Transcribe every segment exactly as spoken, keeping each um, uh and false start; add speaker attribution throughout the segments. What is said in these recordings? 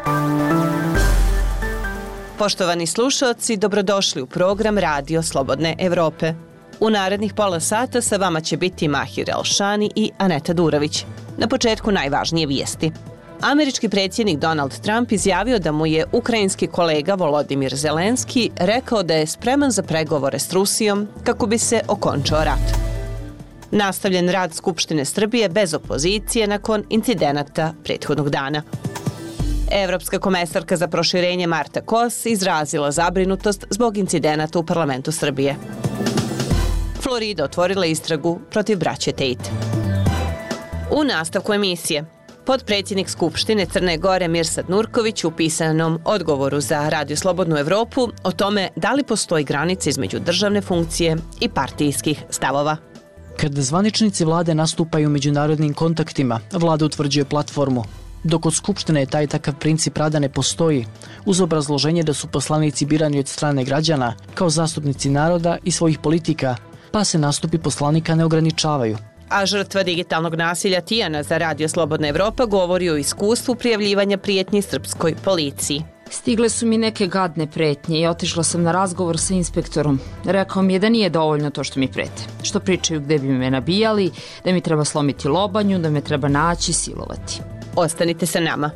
Speaker 1: Poštovani slušalci, dobrodošli u program Radio Slobodne Evrope. U narednih pola sata sa vama će biti Mahir Elšani i Aneta Durović. Na početku najvažnije vijesti. Američki predsjednik Donald Trump izjavio da mu je ukrajinski kolega Volodimir Zelenski rekao da je spreman za pregovore s Rusijom kako bi se okončao rat. Nastavljen rad Skupštine Srbije bez opozicije nakon incidenata prethodnog dana. Evropska komesarka za proširenje Marta Kos izrazila zabrinutost zbog incidenata u parlamentu Srbije. Florida otvorila istragu protiv braće Tate. U nastavku emisije, potpredsjednik Skupštine Crne Gore Mirsad Nurković u pisanom odgovoru za Radio Slobodnu Evropu o tome da li postoji granica između državne funkcije i partijskih stavova.
Speaker 2: Kada zvaničnici vlade nastupaju u međunarodnim kontaktima, vlada utvrđuje platformu. Dok od Skupštine taj takav princip rada ne postoji, uz obrazloženje da su poslanici birani od strane građana kao zastupnici naroda i svojih politika, pa se nastupi poslanika ne ograničavaju.
Speaker 1: A žrtva digitalnog nasilja Tijana za Radio Slobodna Evropa govori o iskustvu prijavljivanja prijetnji srpskoj policiji.
Speaker 3: Stigle su mi neke gadne pretnje i otišla sam na razgovor sa inspektorom. Rekao mi je da nije dovoljno to što mi prete. Što pričaju gde bi me nabijali, da mi treba slomiti lobanju, da me treba naći, silovati.
Speaker 1: Ostanite sa nama.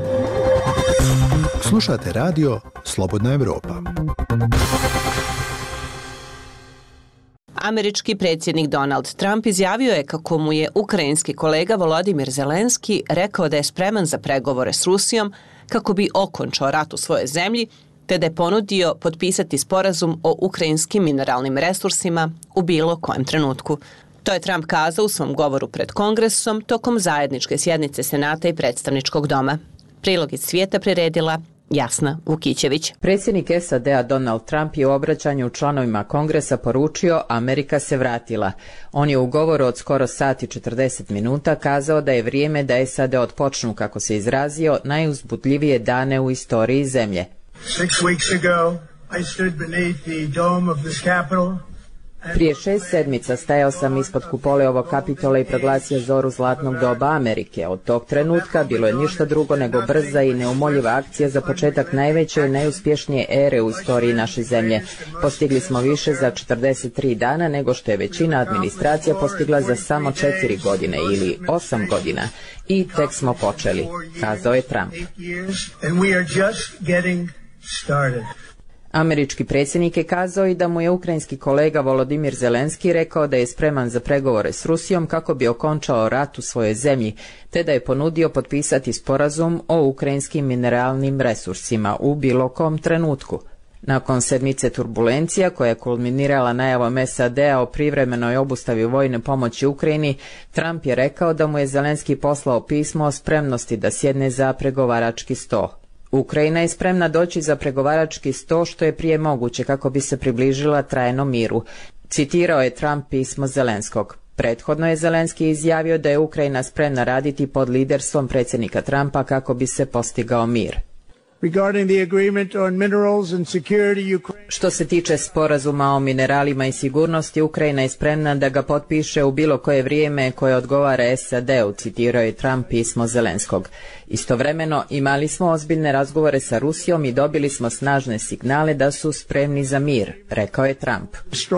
Speaker 4: Slušate Radio Slobodna Evropa.
Speaker 1: Američki predsjednik Donald Trump izjavio je kako mu je ukrajinski kolega Volodimir Zelenski rekao da je spreman za pregovore s Rusijom kako bi okončao rat u svojoj zemlji, te da je ponudio potpisati sporazum o ukrajinskim mineralnim resursima u bilo kojem trenutku. To je Trump kazao u svom govoru pred Kongresom tokom zajedničke sjednice Senata i Predstavničkog doma. Prilog iz svijeta priredila Jasna Vukićević.
Speaker 5: Predsjednik S A D-a Donald Trump je u obraćanju članovima Kongresa poručio Amerika se vratila. On je u govoru od skoro sat i četrdeset minuta kazao da je vrijeme da S A D otpočnu, kako se izrazio, najuzbudljivije dane u istoriji zemlje.
Speaker 6: Six weeks ago, I stood beneath the dome of this Capitol.
Speaker 5: Prije šest sedmica stajao sam ispod kupole ovog Kapitola i proglasio zoru zlatnog doba Amerike. Od tog trenutka bilo je ništa drugo nego brza i neumoljiva akcija za početak najveće i najuspješnije ere u istoriji naše zemlje. Postigli smo više za četrdeset tri dana nego što je većina administracija postigla za samo četiri godine ili osam godina. I tek smo počeli, kazao je Trump. Američki predsjednik je kazao i da mu je ukrajinski kolega Volodimir Zelenski rekao da je spreman za pregovore s Rusijom kako bi okončao rat u svojoj zemlji, te da je ponudio potpisati sporazum o ukrajinskim mineralnim resursima u bilo kom trenutku. Nakon sedmice turbulencija koja je kulminirala najavom S A D-a o privremenoj obustavi vojne pomoći Ukrajini, Trump je rekao da mu je Zelenski poslao pismo o spremnosti da sjedne za pregovarački sto. Ukrajina je spremna doći za pregovarački sto što je prije moguće kako bi se približila trajnom miru. Citirao je Trump pismo Zelenskog. Prethodno je Zelenski izjavio da je Ukrajina spremna raditi pod liderstvom predsjednika Trumpa kako bi se postigao mir. Što se tiče sporazuma o mineralima i sigurnosti, Ukrajina je spremna da ga potpiše u bilo koje vrijeme koje odgovara S A D-u, citirao je Trump pismo Zelenskog. Istovremeno imali smo ozbiljne razgovore sa Rusijom i dobili smo snažne signale da su spremni za mir, rekao je Trump.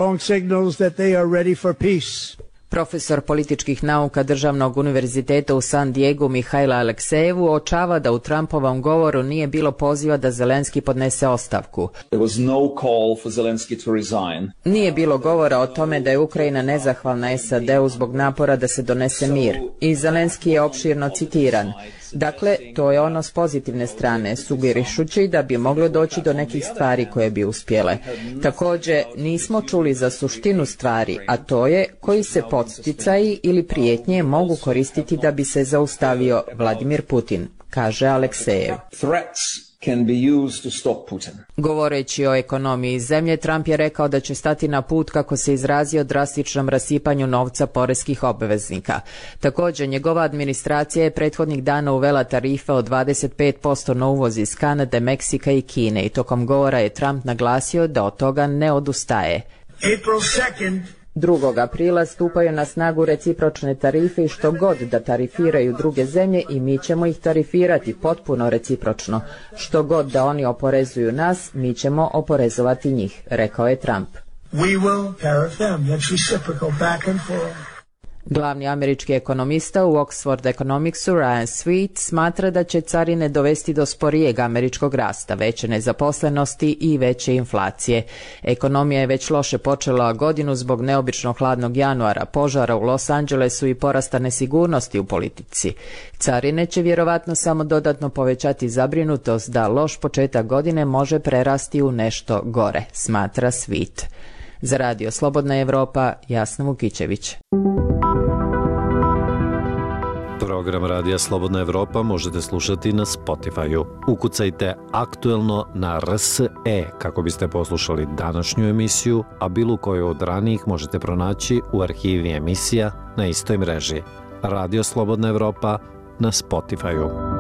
Speaker 5: Profesor političkih nauka Državnog univerziteta u San Diegu Mihajla Aleksejev uočava da u Trumpovom govoru nije bilo poziva da Zelenski podnese ostavku. Nije bilo govora o tome da je Ukrajina nezahvalna S A D-u zbog napora da se donese mir. I Zelenski je opširno citiran. Dakle, to je ono s pozitivne strane, sugerišući da bi moglo doći do nekih stvari koje bi uspjele. Također, nismo čuli za suštinu stvari, a to je koji se podsticaji ili prijetnje mogu koristiti da bi se zaustavio Vladimir Putin, kaže Aleksejev.
Speaker 7: Can be used to stop Putin.
Speaker 5: Govoreći o ekonomiji zemlje, Trump je rekao da će stati na put, kako se izrazio, drastičnom rasipanju novca poreskih obveznika. Također, njegova administracija je prethodnih dana uvela tarife od dvadeset pet posto na uvoz iz Kanade, Meksika i Kine i tokom govora je Trump naglasio da od toga ne odustaje.
Speaker 6: April second
Speaker 5: drugog aprila stupaju na snagu recipročne tarife i što god da tarifiraju druge zemlje i mi ćemo ih tarifirati potpuno recipročno. Što god da oni oporezuju nas, mi ćemo oporezovati njih, rekao je Trump.
Speaker 6: We will tariff them. That's reciprocal, back and forth.
Speaker 5: Glavni američki ekonomista u Oxford Economicsu Ryan Sweet smatra da će carine dovesti do sporijeg američkog rasta, veće nezaposlenosti i veće inflacije. Ekonomija je već loše počela godinu zbog neobično hladnog januara, požara u Los Angelesu i porasta nesigurnosti u politici. Carine će vjerovatno samo dodatno povećati zabrinutost da loš početak godine može prerasti u nešto gore, smatra Sweet. Za Radio Slobodna Evropa, Jasna Vukićević.
Speaker 8: Program Radija Slobodna Evropa možete slušati na Spotify-u. Ukucajte aktuelno na R S E kako biste poslušali današnju emisiju, a bilo koju od ranijih možete pronaći u arhivi emisija na istoj mreži. Radio Slobodna Evropa na Spotify-u.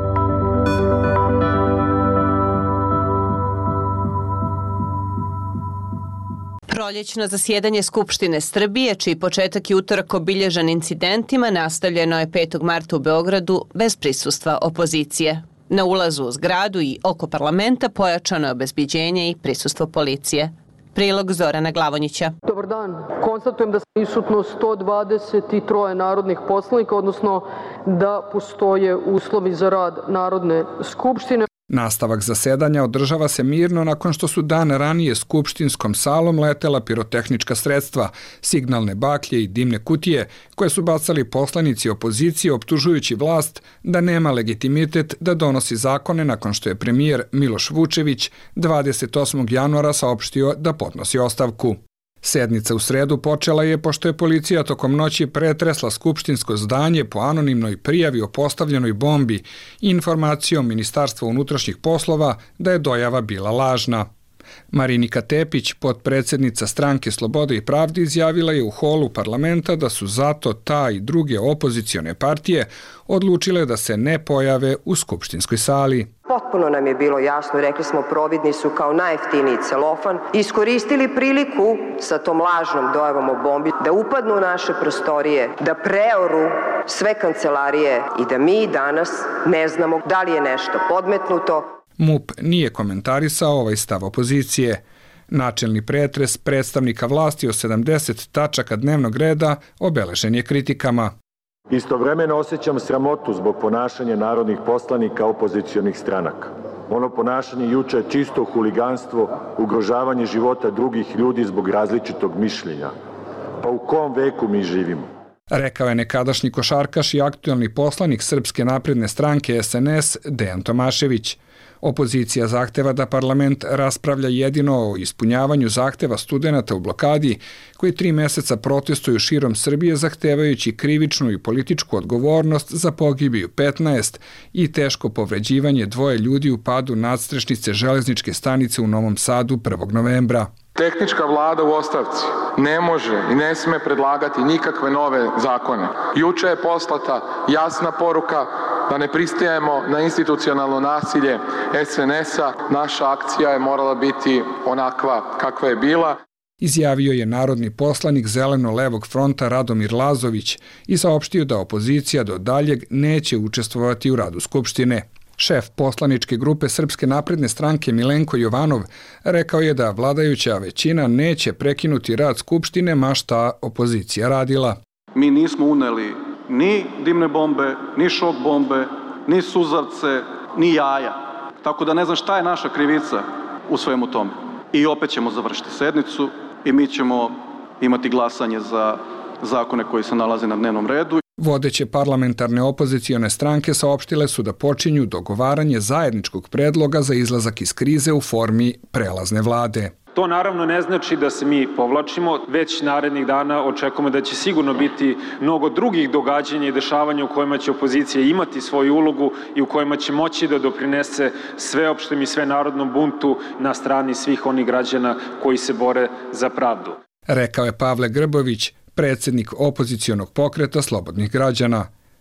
Speaker 1: Proljećno zasjedanje Skupštine Srbije, čiji početak je utorak obilježan incidentima, nastavljeno je petog marta u Beogradu bez prisustva opozicije. Na ulazu u zgradu i oko parlamenta pojačano je obezbeđenje i prisustvo policije. Prilog Zorana Glavonjića.
Speaker 9: Dobar dan. Konstatujem da je prisutno sto dvadeset tri narodnih poslanika, odnosno da postoje uslovi za rad Narodne skupštine.
Speaker 10: Nastavak zasedanja održava se mirno nakon što su dan ranije skupštinskom salom letela pirotehnička sredstva, signalne baklje i dimne kutije koje su bacali poslanici opozicije optužujući vlast da nema legitimitet da donosi zakone nakon što je premijer Miloš Vučević dvadeset osmog januara saopštio da podnosi ostavku. Sednica u sredu počela je pošto je policija tokom noći pretresla skupštinsko zdanje po anonimnoj prijavi o postavljenoj bombi i informacijom Ministarstva unutrašnjih poslova da je dojava bila lažna. Marinika Tepić, potpredsjednica stranke Slobode i pravde, izjavila je u holu parlamenta da su zato ta i druge opozicione partije odlučile da se ne pojave u skupštinskoj sali.
Speaker 11: Potpuno nam je bilo jasno, rekli smo providni su kao najjeftiniji celofan, iskoristili priliku sa tom lažnom dojavom o bombi da upadnu u naše prostorije, da preoru sve kancelarije i da mi danas ne znamo da li je nešto podmetnuto.
Speaker 10: MUP nije komentarisao ovaj stav opozicije. Načelni pretres predstavnika vlasti o sedamdeset tačaka dnevnog reda obeležen je kritikama.
Speaker 12: Istovremeno osjećam sramotu zbog ponašanja narodnih poslanika opozicionih stranaka. Ono ponašanje juče je čisto huliganstvo, ugrožavanje života drugih ljudi zbog različitog mišljenja. Pa u kom veku mi živimo?
Speaker 10: Rekao je nekadašnji košarkaš i aktuelni poslanik Srpske napredne stranke S N S Dejan Tomašević. Opozicija zahteva da parlament raspravlja jedino o ispunjavanju zahteva studenata u blokadi koji tri meseca protestuju širom Srbije zahtevajući krivičnu i političku odgovornost za pogibiju petnaest i teško povređivanje dvoje ljudi u padu nadstrešnice železničke stanice u Novom Sadu prvog novembra.
Speaker 13: Tehnička vlada u ostavci ne može i ne sme predlagati nikakve nove zakone. Juče je poslata jasna poruka da ne pristajemo na institucionalno nasilje S N S-a. Naša akcija je morala biti onakva kakva je bila.
Speaker 10: Izjavio je narodni poslanik Zeleno-levog fronta Radomir Lazović i saopštio da opozicija do daljeg neće učestvovati u radu Skupštine. Šef poslaničke grupe Srpske napredne stranke Milenko Jovanov rekao je da vladajuća većina neće prekinuti rad Skupštine ma šta opozicija radila.
Speaker 14: Mi nismo uneli ni dimne bombe, ni šok bombe, ni suzavce, ni jaja. Tako da ne znam šta je naša krivica u svemu tome. I opet ćemo završiti sednicu i mi ćemo imati glasanje za zakone koji se nalaze na dnevnom redu.
Speaker 10: Vodeće parlamentarne opozicione stranke saopštile su da počinju dogovaranje zajedničkog predloga za izlazak iz krize u formi prelazne vlade.
Speaker 15: To naravno ne znači da se mi povlačimo, već narednih dana očekujemo da će sigurno biti mnogo drugih događanja i dešavanja u kojima će opozicija imati svoju ulogu i u kojima će moći da doprinese sveopštem i svenarodnom buntu na strani svih onih građana koji se bore za pravdu.
Speaker 10: Rekao je Pavle Grbović, predsjednik opozicionog pokreta Slobodnih građana.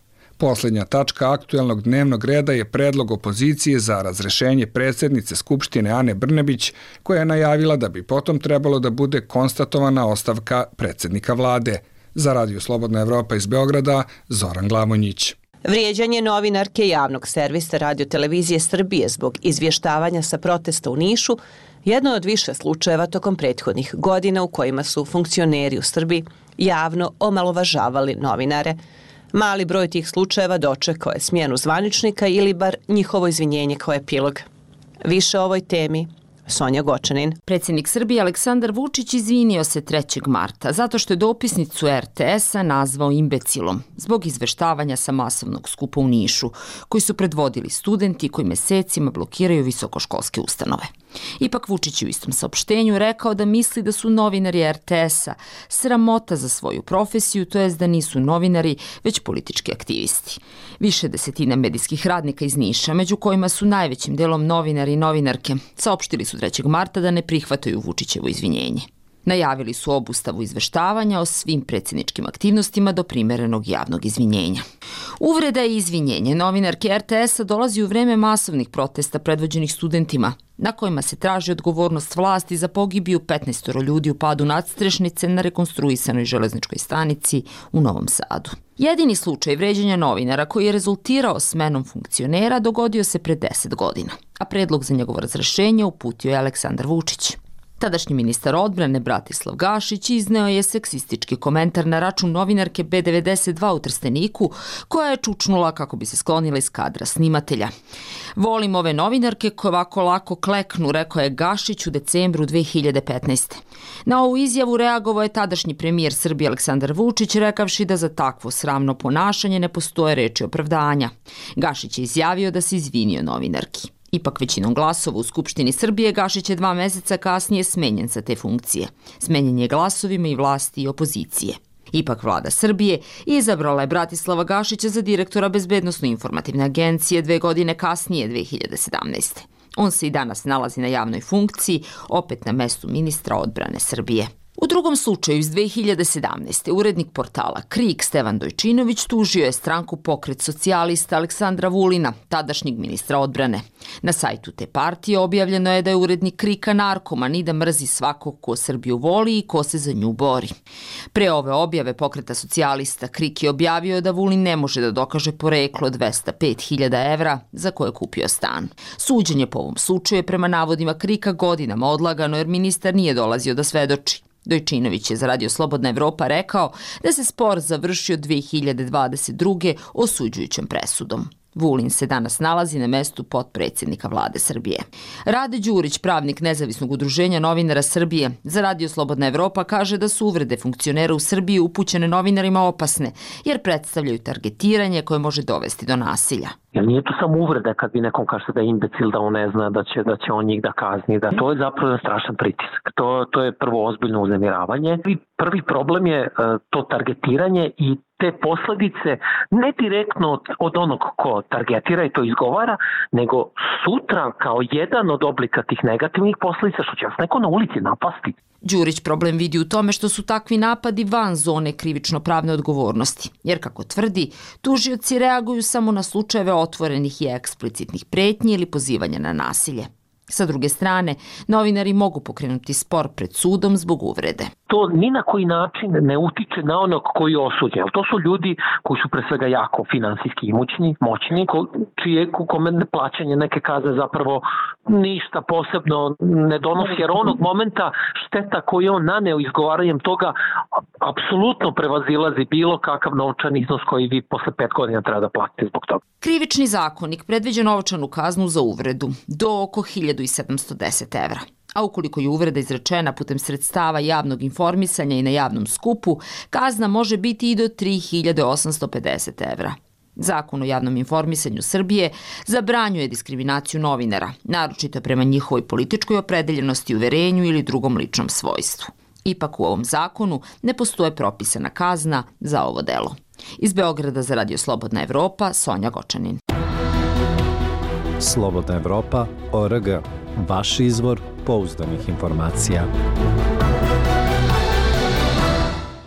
Speaker 10: Poslednja tačka aktuelnog dnevnog reda je predlog opozicije za razrešenje predsednice Skupštine Ane Brnabić, koja je najavila da bi potom trebalo da bude konstatovana ostavka predsednika vlade. Za Radio Slobodna Evropa iz Beograda, Zoran Glamonjić.
Speaker 1: Vrijeđanje novinarke javnog servisa Radio-televizije Srbije zbog izvještavanja sa protesta u Nišu jedno od više slučajeva tokom prethodnih godina u kojima su funkcioneri u Srbiji javno omalovažavali novinare. Mali broj tih slučajeva dočekao je smjenu zvaničnika ili bar njihovo izvinjenje kao epilog. Više o ovoj temi Sonja Gočanin.
Speaker 3: Predsjednik Srbije Aleksandar Vučić izvinio se trećeg marta zato što je dopisnicu er te es-a nazvao imbecilom zbog izveštavanja sa masovnog skupa u Nišu, koji su predvodili studenti koji mesecima blokiraju visokoškolske ustanove. Ipak Vučić je u istom saopštenju rekao da misli da su novinari er te es-a sramota za svoju profesiju, to jest da nisu novinari, već politički aktivisti. Više desetina medijskih radnika iz Niša, među kojima su najvećim delom novinari i novinarke, saopštili su trećeg marta da ne prihvataju Vučićevo izvinjenje. Najavili su obustavu izveštavanja o svim predsjedničkim aktivnostima do primerenog javnog izvinjenja. Uvreda i izvinjenje novinarke er te es-a dolazi u vreme masovnih protesta predvođenih studentima, na kojima se traži odgovornost vlasti za pogibiju petnaestoro ljudi u padu nadstrešnice na rekonstruisanoj železničkoj stanici u Novom Sadu. Jedini slučaj vređanja novinara koji je rezultirao smenom funkcionera dogodio se pre deset godina, a predlog za njegovo razrešenje uputio je Aleksandar Vučić. Tadašnji ministar odbrane Bratislav Gašić izneo je seksistički komentar na račun novinarke be devedeset dva u Trsteniku, koja je čučnula kako bi se sklonila iz kadra snimatelja. Volim ove novinarke koje ovako lako kleknu, rekao je Gašić u decembru dve hiljade petnaeste. Na ovu izjavu reagovao je tadašnji premijer Srbije Aleksandar Vučić, rekavši da za takvo sramno ponašanje ne postoje reči opravdanja. Gašić je izjavio da se izvinio novinarki. Ipak većinom glasova u Skupštini Srbije Gašić je dva meseca kasnije smenjen sa te funkcije. Smenjen je glasovima i vlasti i opozicije. Ipak vlada Srbije izabrala je Bratislava Gašića za direktora Bezbednosno-informativne agencije dve godine kasnije, dve hiljade sedamnaeste. On se i danas nalazi na javnoj funkciji, opet na mestu ministra odbrane Srbije. U drugom slučaju iz dve hiljade sedamnaeste. urednik portala Krik Stevan Dojčinović tužio je stranku Pokret socijalista Aleksandra Vulina, tadašnjeg ministra odbrane. Na sajtu te partije objavljeno je da je urednik Krika narkoman i da mrzi svakog ko Srbiju voli i ko se za nju bori. Pre ove objave Pokreta socijalista Krik je objavio da Vulin ne može da dokaže poreklo dvesta pet hiljada evra za koje je kupio stan. Suđenje po ovom slučaju je prema navodima Krika godinama odlagano jer ministar nije dolazio da svedoči. Dojčinović je za Radio Slobodna Evropa rekao da se spor završio dve hiljade dvadeset druge osuđujućom presudom. Vulin se danas nalazi na mestu potpredsjednika vlade Srbije. Rade Đurić, pravnik Nezavisnog udruženja novinara Srbije, za Radio Slobodna Evropa kaže da su uvrede funkcionera u Srbiji upućene novinarima opasne, jer predstavljaju targetiranje koje može dovesti do nasilja.
Speaker 16: Jer nije to samo uvreda kad vi nekom kažete da je imbecil, da on ne zna, da će, da će on njih da kazni. Da to je zapravo jedan strašan pritisak. To, to je prvo ozbiljno uznemiravanje. I prvi problem je uh, to targetiranje i te posledice ne direktno od, od onog ko targetira i to izgovara, nego sutra kao jedan od oblika tih negativnih posledica što će vas neko na ulici napasti.
Speaker 3: Đurić problem vidi u tome što su takvi napadi van zone krivično-pravne odgovornosti, jer kako tvrdi, tužioci reaguju samo na slučajeve otvorenih i eksplicitnih pretnji ili pozivanja na nasilje. Sa druge strane, novinari mogu pokrenuti spor pred sudom zbog uvrede.
Speaker 16: To ni na koji način ne utiče na onog koji je osuđen. To su ljudi koji su pre svega jako finansijski imućni, moćni, ko, čije kome plaćanje neke kazne zapravo ništa posebno ne donosi, jer onog momenta šteta koju on naneo izgovaranjem toga apsolutno prevazilazi bilo kakav novčani iznos koji vi posle pet godina treba da platite zbog toga.
Speaker 3: Krivični zakonik predviđa novčanu kaznu za uvredu do oko hiljadu sedamsto deset evra. A ukoliko je uvreda izrečena putem sredstava javnog informisanja i na javnom skupu, kazna može biti i do tri hiljade osamsto pedeset evra. Zakon o javnom informisanju Srbije zabranjuje diskriminaciju novinara, naročito prema njihovoj političkoj opredeljenosti, uverenju ili drugom ličnom svojstvu. Ipak u ovom zakonu ne postoje propisana kazna za ovo delo. Iz Beograda za Radio Slobodna Evropa, Sonja Gočanin.
Speaker 8: Slobodna Evropa, o er ge, vaš izvor pouzdanih informacija.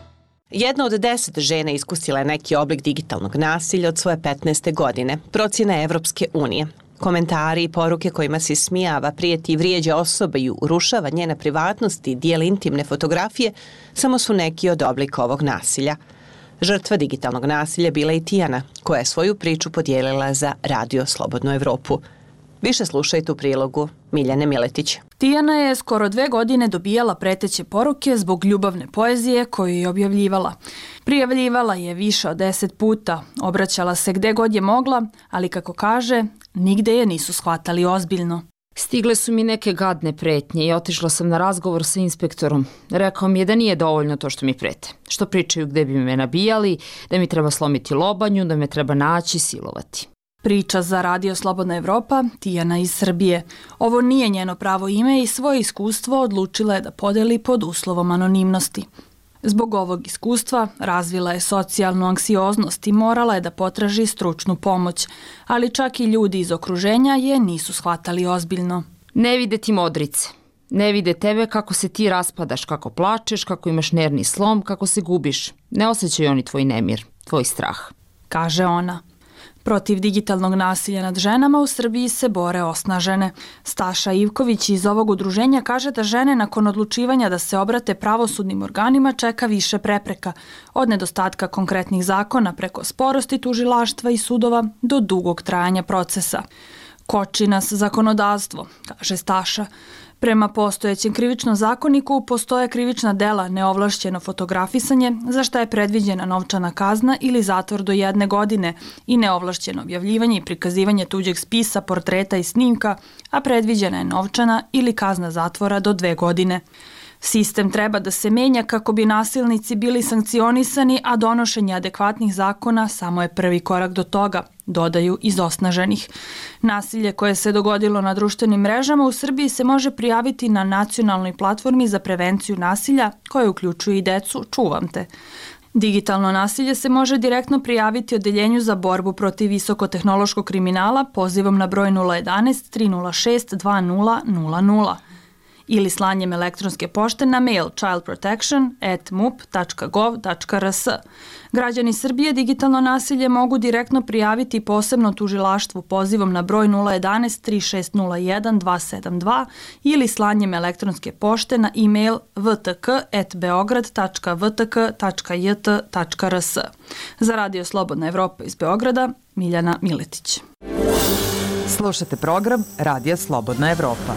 Speaker 1: Jedna od deset žena iskusila je neki oblik digitalnog nasilja od svoje petnaeste godine, procjena Evropske unije. Komentari i poruke kojima se smijava, prijeti i vrijeđa osobe i urušava njena privatnost i dijeli intimne fotografije samo su neki od oblika ovog nasilja. Žrtva digitalnog nasilja bila je i Tijana, koja je svoju priču podijelila za Radio Slobodnu Evropu. Više slušajte u prilogu Miljane Miletić.
Speaker 17: Tijana je skoro dve godine dobijala preteće poruke zbog ljubavne poezije koju je objavljivala. Prijavljivala je više od deset puta, obraćala se gde god je mogla, ali kako kaže, nigde je nisu shvatali ozbiljno.
Speaker 3: Stigle su mi neke gadne pretnje i otišla sam na razgovor sa inspektorom. Rekao mi je da nije dovoljno to što mi prete. Što pričaju gde bi me nabijali, da mi treba slomiti lobanju, da me treba naći, silovati.
Speaker 17: Priča za Radio Slobodna Evropa, Tijana iz Srbije. Ovo nije njeno pravo ime i svoje iskustvo odlučila je da podeli pod uslovom anonimnosti. Zbog ovog iskustva razvila je socijalnu anksioznost i morala je da potraži stručnu pomoć, ali čak i ljudi iz okruženja je nisu shvatali ozbiljno.
Speaker 3: Ne vide ti modrice. Ne vide tebe kako se ti raspadaš, kako plačeš, kako imaš nervni slom, kako se gubiš. Ne osjećaju oni tvoj nemir, tvoj strah.
Speaker 17: Kaže ona. Protiv digitalnog nasilja nad ženama u Srbiji se bore osnažene. Staša Ivković iz ovog udruženja kaže da žene nakon odlučivanja da se obrate pravosudnim organima čeka više prepreka, od nedostatka konkretnih zakona preko sporosti tužilaštva i sudova do dugog trajanja procesa. Koči nas zakonodavstvo, kaže Staša. Prema postojećem krivičnom zakoniku postoje krivična dela neovlašćeno fotografisanje, za šta je predviđena novčana kazna ili zatvor do jedne godine i neovlašćeno objavljivanje i prikazivanje tuđeg spisa, portreta i snimka, a predviđena je novčana ili kazna zatvora do dve godine. Sistem treba da se menja kako bi nasilnici bili sankcionisani, a donošenje adekvatnih zakona samo je prvi korak do toga, dodaju iz osnaženih. Nasilje koje se dogodilo na društvenim mrežama u Srbiji se može prijaviti na nacionalnoj platformi za prevenciju nasilja, koja uključuje i decu Čuvam te. Digitalno nasilje se može direktno prijaviti Odeljenju za borbu protiv visokotehnološkog kriminala pozivom na broj nula jedanaest tri nula šest dva nula nula nula. Ili slanjem elektronske pošte na mail childprotection at mup tačka gov tačka r s. Građani Srbije digitalno nasilje mogu direktno prijaviti posebno tužilaštvu pozivom na broj nula jedanaest tri šest nula jedan dva sedam dva ili slanjem elektronske pošte na e-mail v t k at beograd tačka v t k tačka j t tačka r s. Za Radio Slobodna Evropa iz Beograda, Miljana Miletić.
Speaker 5: Slušate program Radija Slobodna Evropa.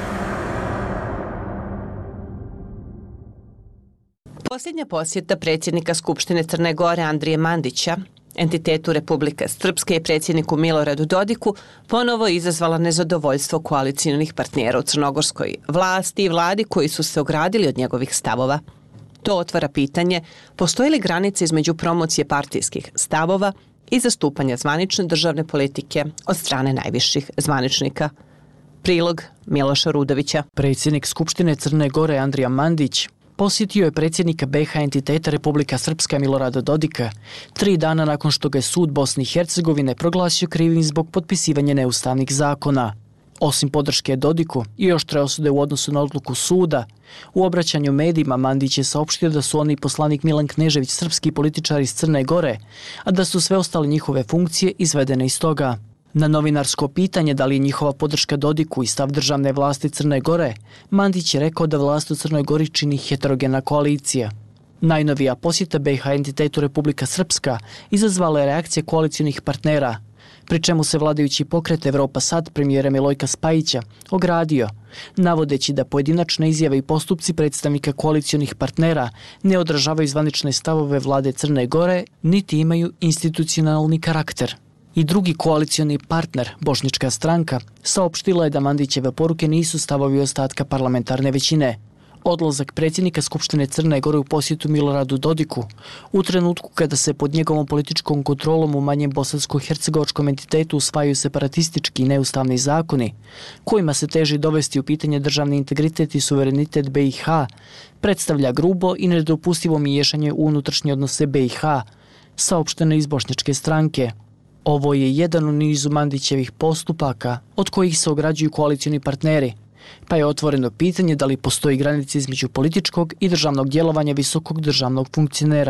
Speaker 1: Posljednja posjeta predsjednika Skupštine Crne Gore Andrije Mandića, entitetu Republike Srpske i predsjedniku Miloradu Dodiku, ponovo je izazvala nezadovoljstvo koalicijonih partnera u crnogorskoj vlasti i vladi koji su se ogradili od njegovih stavova. To otvara pitanje, postoji li granice između promocije partijskih stavova i zastupanja zvanične državne politike od strane najviših zvaničnika. Prilog Miloša Rudovića.
Speaker 2: Predsjednik Skupštine Crne Gore Andrija Mandić posjetio je predsjednika be ha entiteta Republika Srpska Milorada Dodika tri dana nakon što ga je sud Bosne i Hercegovine proglasio krivim zbog potpisivanja neustavnih zakona. Osim podrške Dodiku i oštre osude u odnosu na odluku suda, u obraćanju medijima Mandić je saopštio da su oni poslanik Milan Knežević srpski političar iz Crne Gore, a da su sve ostale njihove funkcije izvedene iz toga. Na novinarsko pitanje da li je njihova podrška Dodiku i stav državne vlasti Crne Gore, Mandić je rekao da vlast u Crnoj Gori čini heterogena koalicija. Najnovija posjeta be ha entitetu Republika Srpska izazvala je reakcije koalicijonih partnera, pri čemu se vladajući pokret Evropa Sad premijera Milojka Spajića ogradio, navodeći da pojedinačne izjave i postupci predstavnika koalicijonih partnera ne odražavaju zvanične stavove vlade Crne Gore, niti imaju institucionalni karakter. I drugi koalicioni partner, Bošnjačka stranka, saopštila je da Mandićeve poruke nisu stavovi ostatka parlamentarne većine. Odlazak predsjednika Skupštine Crne Gore u posjetu Miloradu Dodiku, u trenutku kada se pod njegovom političkom kontrolom u manjem bosansko-hercegovačkom entitetu usvajaju separatistički i neustavni zakoni, kojima se teži dovesti u pitanje državni integritet i suverenitet be i ha, predstavlja grubo i nedopustivo miješanje u unutrašnje odnose be i ha, saopšteno iz Bošnjačke stranke. Ovo je jedan u nizu Mandićevih postupaka od kojih se ograđuju koalicioni partneri, pa je otvoreno pitanje da li postoji granica između političkog i državnog djelovanja visokog državnog funkcionera.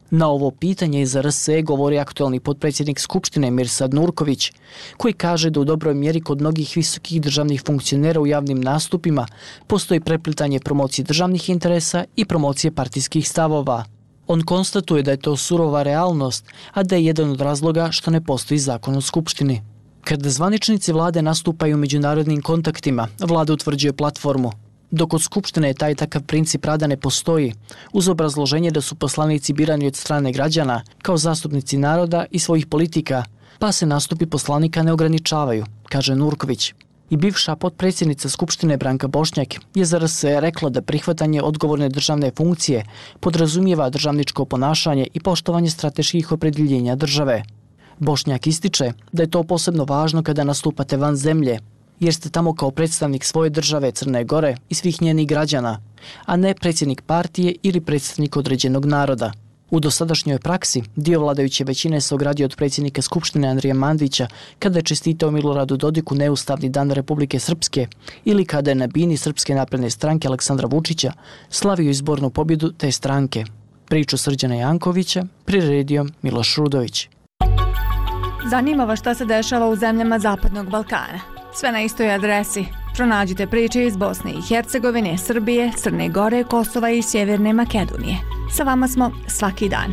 Speaker 2: Na ovo pitanje iz R S E govori aktualni potpredsjednik Skupštine Mirsad Nurković, koji kaže da u dobroj mjeri kod mnogih visokih državnih funkcionera u javnim nastupima postoji preplitanje promocije državnih interesa i promocije partijskih stavova. On konstatuje da je to surova realnost, a da je jedan od razloga što ne postoji zakon o Skupštini. Kada zvaničnici vlade nastupaju u međunarodnim kontaktima, vlada utvrđuje platformu. Dok od Skupštine taj takav princip rada ne postoji, uz obrazloženje da su poslanici birani od strane građana, kao zastupnici naroda i svojih politika, pa se nastupi poslanika ne ograničavaju, kaže Nurković. I bivša potpredsjednica Skupštine Branka Bošnjak je za R S E rekla da prihvatanje odgovorne državne funkcije podrazumijeva državničko ponašanje i poštovanje strateških opredjeljenja države. Bošnjak ističe da je to posebno važno kada nastupate van zemlje, jer ste tamo kao predstavnik svoje države Crne Gore i svih njenih građana, a ne predsjednik partije ili predstavnik određenog naroda. U dosadašnjoj praksi dio vladajuće većine se ogradio od predsjednika Skupštine Andrija Mandića kada je čestitao Miloradu Dodiku neustavni dan Republike Srpske ili kada je na bini Srpske napredne stranke Aleksandra Vučića slavio izbornu pobjedu te stranke. Priču Srđana Jankovića priredio Miloš Rudović.
Speaker 18: Zanima vas šta se dešava u zemljama Zapadnog Balkana? Sve na istoj adresi. Pronađite priče iz Bosne i Hercegovine, Srbije, Crne Gore, Kosova i Sjeverne Makedonije. Sa vama smo svaki dan.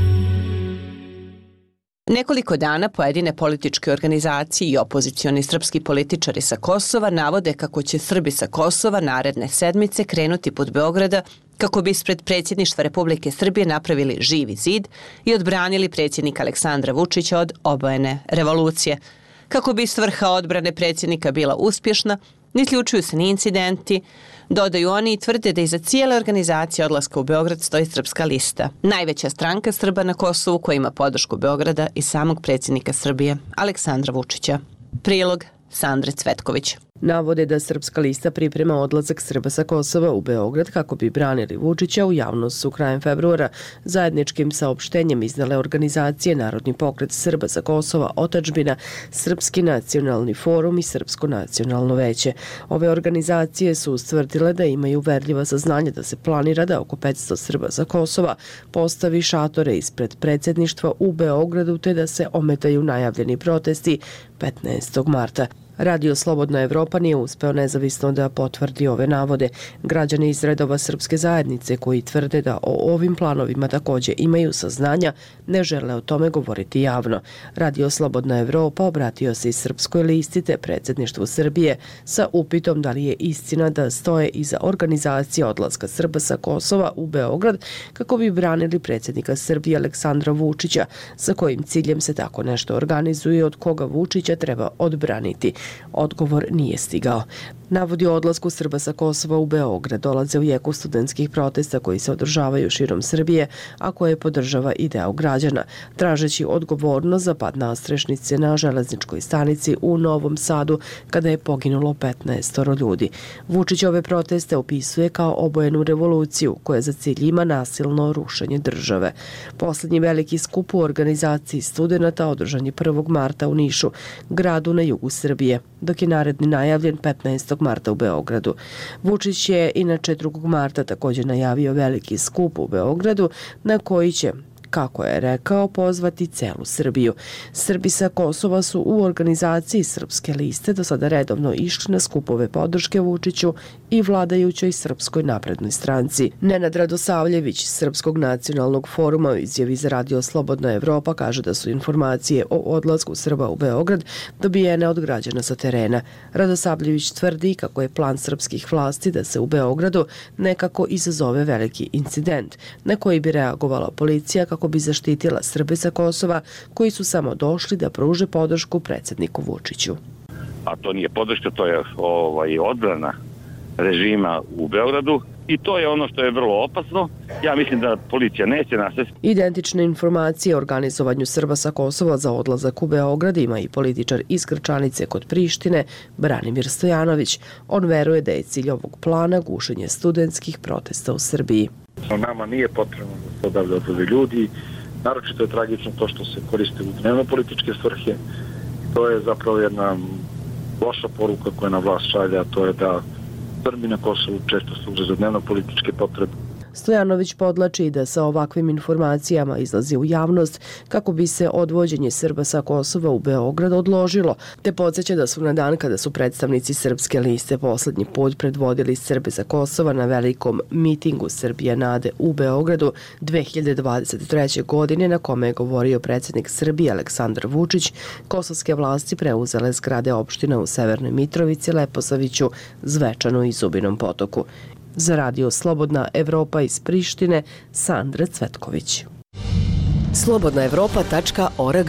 Speaker 1: Nekoliko dana pojedine političke organizacije i opozicioni srpski političari sa Kosova navode kako će Srbi sa Kosova naredne sedmice krenuti put Beograda kako bi ispred predsjedništva Republike Srbije napravili živi zid i odbranili predsjednika Aleksandra Vučića od obojene revolucije. Kako bi svrha odbrane predsjednika bila uspješna, ne isključuju se ni incidenti, dodaju oni i tvrde da iza cijele organizacije odlaska u Beograd stoji Srpska lista, najveća stranka Srba na Kosovu koja ima podršku Beograda i samog predsjednika Srbije, Aleksandra Vučića. Prilog Sandre Cvetković.
Speaker 19: Navode da Srpska lista priprema odlazak Srba sa Kosova u Beograd kako bi branili Vučića. U javnost su krajem februara zajedničkim saopštenjem iznale organizacije Narodni pokret Srba sa Kosova, Otadžbina, Srpski nacionalni forum i Srpsko nacionalno veće. Ove organizacije su ustvrdile da imaju uverljiva saznanja da se planira da oko petsto Srba sa Kosova postavi šatore ispred predsjedništva u Beogradu te da se ometaju najavljeni protesti petnaestog marta. Radio Slobodna Evropa nije uspeo nezavisno da potvrdi ove navode. Građani iz redova srpske zajednice koji tvrde da o ovim planovima također imaju saznanja, ne žele o tome govoriti javno. Radio Slobodna Evropa obratio se i Srpskoj listi te predsjedništvu Srbije sa upitom da li je istina da stoje iza organizacije odlaska Srba sa Kosova u Beograd kako bi branili predsjednika Srbije Aleksandra Vučića, sa kojim ciljem se tako nešto organizuje i od koga Vučića treba odbraniti. Odgovor nije stigao. Navodi o odlasku Srba sa Kosova u Beograd dolaze u jeku studentskih protesta koji se održavaju širom Srbije, a koje podržava i deo građana, tražeći odgovornost za pad nastrešnice na železničkoj stanici u Novom Sadu kada je poginulo petnaestoro ljudi. Vučić ove proteste opisuje kao obojenu revoluciju koja za cilj ima nasilno rušenje države. Poslednji veliki skup u organizaciji studenata održan je prvog marta u Nišu, gradu na jugu Srbije, dok je naredni najavljen petnaestog marta u Beogradu. Vučić je inače drugog marta također najavio veliki skup u Beogradu na koji će, kako je rekao, pozvati celu Srbiju. Srbi sa Kosova su u organizaciji Srpske liste do sada redovno išli na skupove podrške Vučiću i vladajućoj Srpskoj naprednoj stranci. Nenad Radosavljević Srpskog nacionalnog foruma u izjavi za Radio Slobodna Evropa kaže da su informacije o odlasku Srba u Beograd dobijene od građana sa terena. Radosavljević tvrdi kako je plan srpskih vlasti da se u Beogradu nekako izazove veliki incident na koji bi reagovala policija kako bi zaštitila Srbe sa Kosova koji su samo došli da pruže podršku predsjedniku Vučiću.
Speaker 20: A to nije podrška, to je ovaj, odbrana režima u Beogradu i to je ono što je vrlo opasno. Ja mislim da policija neće nasesti.
Speaker 19: Identične informacije o organizovanju Srba sa Kosova za odlazak u Beograd ima i političar iz Krčanice kod Prištine, Branimir Stojanović. On veruje da je cilj ovog plana gušenje studentskih protesta u Srbiji.
Speaker 21: Nama nije potrebno da se odavlja odlade ljudi. Naročito je tragično to što se koriste u dnevno političke svrhe. To je zapravo jedna loša poruka koja na vlast šalja, to je da Srbi na Kosovu često služe za dnevno političke potrebe.
Speaker 19: Stojanović podlači da sa ovakvim informacijama izlazi u javnost kako bi se odvođenje Srba sa Kosova u Beograd odložilo, te podsjeća da su na dan kada su predstavnici Srpske liste poslednji put predvodili Srbe sa Kosova na velikom mitingu Srbije nade u Beogradu dve hiljade dvadeset treće. godine na kome je govorio predsjednik Srbije Aleksandar Vučić, kosovske vlasti preuzele zgrade opština u Severnoj Mitrovici, Leposaviću, Zvečanu i Zubinom Potoku. Za Radio Slobodna Evropa iz Prištine, Sandra Cvetković.
Speaker 4: slobodna evropa tačka org.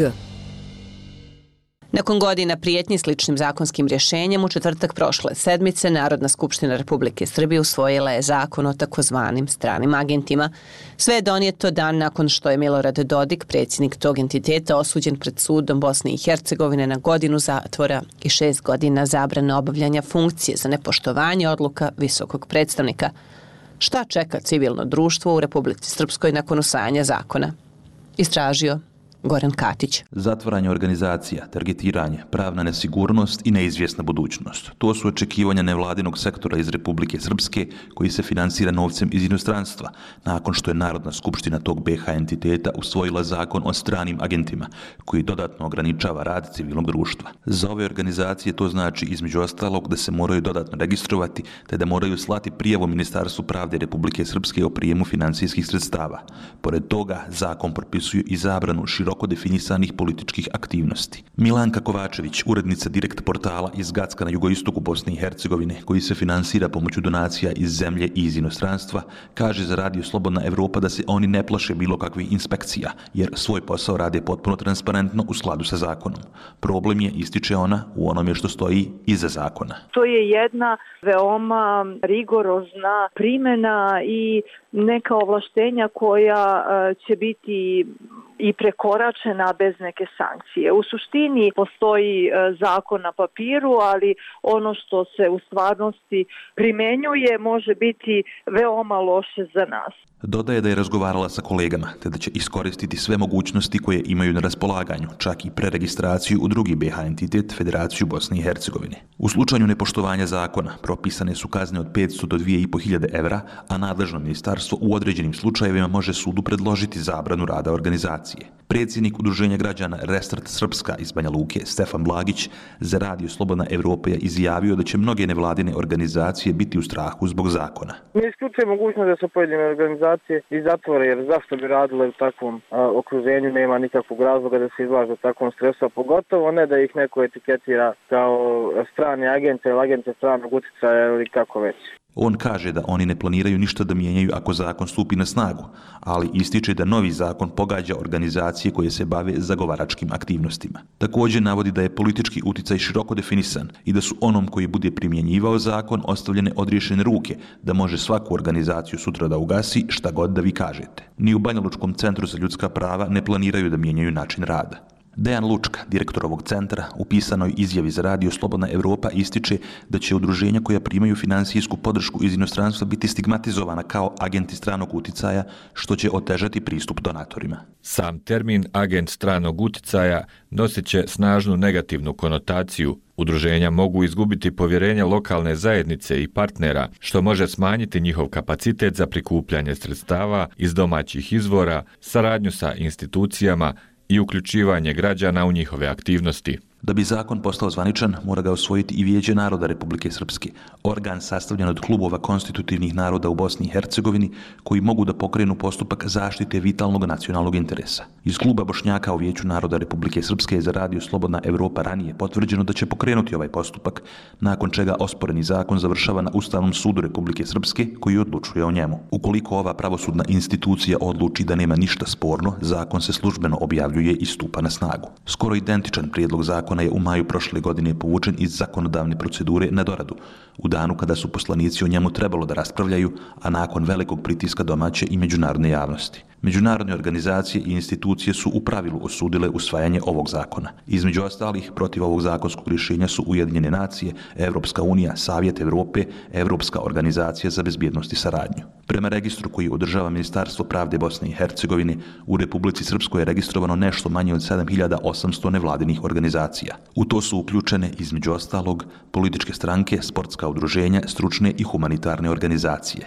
Speaker 1: Nakon godina prijetnji sličnim zakonskim rješenjem, u četvrtak prošle sedmice Narodna skupština Republike Srbije usvojila je zakon o takozvanim stranim agentima. Sve je donijeto dan nakon što je Milorad Dodik, predsjednik tog entiteta, osuđen pred sudom Bosne i Hercegovine na godinu zatvora i šest godina zabrane obavljanja funkcije za nepoštovanje odluka visokog predstavnika. Šta čeka civilno društvo u Republici Srpskoj nakon usvajanja zakona? Istražio Goran Katić.
Speaker 22: Zatvaranje organizacija, targetiranje, pravna nesigurnost i neizvjesna budućnost. To su očekivanja nevladinog sektora iz Republike Srpske koji se finansira novcem iz inostranstva, nakon što je Narodna skupština tog B H entiteta usvojila zakon o stranim agentima, koji dodatno ograničava rad civilnog društva. Za ove organizacije to znači između ostalog da se moraju dodatno registrovati, te da moraju slati prijavu Ministarstvu pravde Republike Srpske o prijemu financijskih sredstava. Pored toga, zakon propisuje i zabranu široko definisanih političkih aktivnosti. Milanka Kovačević, urednica Direkt portala iz Gacka na jugoistoku Bosne i Hercegovine, koji se finansira pomoću donacija iz zemlje i iz inostranstva, kaže za Radio Slobodna Evropa da se oni ne plaše bilo kakvih inspekcija, jer svoj posao rade potpuno transparentno u skladu sa zakonom. Problem je, ističe ona, u onome što stoji iza zakona.
Speaker 23: To je jedna veoma rigorozna primjena i neka ovlaštenja koja će biti i prekoračena bez neke sankcije. U suštini postoji zakon na papiru, ali ono što se u stvarnosti primenjuje može biti veoma loše za nas.
Speaker 22: Dodaje da je razgovarala sa kolegama, te da će iskoristiti sve mogućnosti koje imaju na raspolaganju, čak i preregistraciju u drugi B H entitet Federaciju Bosne i Hercegovine. U slučaju nepoštovanja zakona propisane su kazne od petsto do dvije i po hiljade evra, a nadležno ministarstvo u određenim slučajevima može sudu predložiti zabranu rada organizacije. Predsjednik Udruženja građana Restart Srpska iz Banja Luke, Stefan Blagić, za Radio Slobodna Evropa je izjavio da će mnoge nevladine organizacije biti u strahu zbog zakona.
Speaker 24: Ne isključuje mogućnost da se pojedine organizacije i zatvore, jer zašto bi radile u takvom a, okruženju, nema nikakvog razloga da se izlažu takvom stresu, a pogotovo ne da ih neko etiketira kao strane agente ili agente stranog uticaja ili kako već.
Speaker 22: On kaže da oni ne planiraju ništa da mijenjaju ako zakon stupi na snagu, ali ističe da novi zakon pogađa organizacije koje se bave zagovaračkim aktivnostima. Također navodi da je politički uticaj široko definisan i da su onom koji bude primjenjivao zakon ostavljene odriješene ruke, da može svaku organizaciju sutra da ugasi šta god da vi kažete. Ni u Banjalučkom centru za ljudska prava ne planiraju da mijenjaju način rada. Dejan Lučka, direktor ovog centra, u pisanoj izjavi za Radio Slobodna Evropa ističe da će udruženja koja primaju finansijsku podršku iz inostranstva biti stigmatizovana kao agenti stranog uticaja, što će otežati pristup donatorima.
Speaker 25: Sam termin agent stranog uticaja nosit će snažnu negativnu konotaciju. Udruženja mogu izgubiti povjerenje lokalne zajednice i partnera, što može smanjiti njihov kapacitet za prikupljanje sredstava iz domaćih izvora, saradnju sa institucijama i uključivanje građana u njihove aktivnosti.
Speaker 22: Da bi zakon postao zvaničan, mora ga osvojiti i Vijeće naroda Republike Srpske, organ sastavljen od klubova konstitutivnih naroda u Bosni i Hercegovini koji mogu da pokrenu postupak zaštite vitalnog nacionalnog interesa. Iz kluba Bošnjaka u Vijeću naroda Republike Srpske je za Radio Slobodna Evropa ranije potvrđeno da će pokrenuti ovaj postupak, nakon čega osporeni zakon završava na Ustavnom sudu Republike Srpske koji odlučuje o njemu. Ukoliko ova pravosudna institucija odluči da nema ništa sporno, zakon se službeno objavljuje i stupa na snagu. Skoro identičan prijedlog zakona je u maju prošle godine povučen iz zakonodavne procedure na doradu, u danu kada su poslanici o njemu trebalo da raspravljaju, a nakon velikog pritiska domaće i međunarodne javnosti. Međunarodne organizacije i institucije su u pravilu osudile usvajanje ovog zakona. Između ostalih, protiv ovog zakonskog rješenja su Ujedinjene nacije, Evropska unija, Savjet Evrope, Evropska organizacija za bezbjednost i saradnju. Prema registru koji održava Ministarstvo pravde Bosne i Hercegovine, u Republici Srpskoj je registrovano nešto manje od sedam hiljada osamsto nevladinih organizacija. U to su uključene, između ostalog, političke stranke, sportska udruženja, stručne i humanitarne organizacije.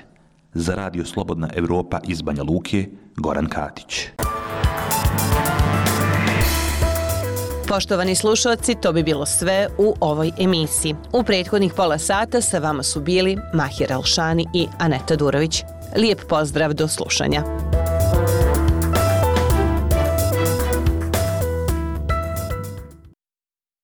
Speaker 22: Za Radio Slobodna Evropa iz Banja Luke, Goran Katić.
Speaker 1: Poštovani slušalci, to bi bilo sve u ovoj emisiji. U prethodnih pola sata sa vama su bili Mahir Alšani i Aneta Durović. Lijep pozdrav, do slušanja.